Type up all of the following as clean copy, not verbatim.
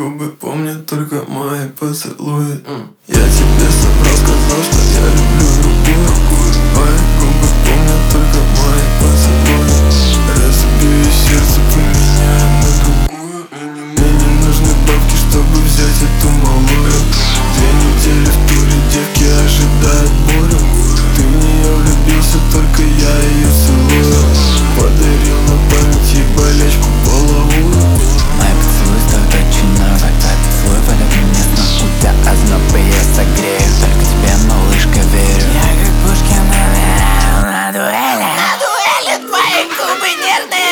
губы помнят только мои поцелуи. Я тебе сам рассказал, что я люблю другую. Твои губы помнят только мои поцелуи. Разобью сердце, поменяю на другую. Мне не нужны бабки, чтобы взять эту малую. 2 недели в туре, девки ожидают бурю. Ты в нее влюбился, только я ее целую. Подарил на память ей болячку половую. Мои поцелуи стоят очень много. Твои поцелуи валят меня с ног. У тебя озноб, и я согрею. Только тебе, малышка, верю. Я как Пушкин умираю на дуэли. На дуэли твои губы нежные,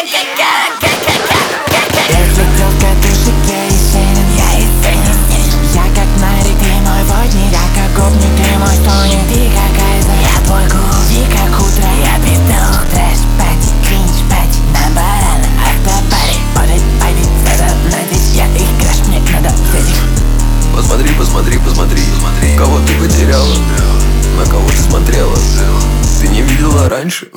я взлетел в катушек, я Есенин. Я Есенин. Я как Нарик, ты мой водник. Я как гопник, ты мой стоник. Ты как Айзен, я твой клуб. Ты как утро, я пиздух. Трэш-пати, кринж-пати, на барана, автопари. Полет, пойди, надо надеть. Я их краш, мне надо взять их. Посмотри, посмотри, посмотри, кого ты потеряла, на кого ты смотрела. Ты не видела раньше,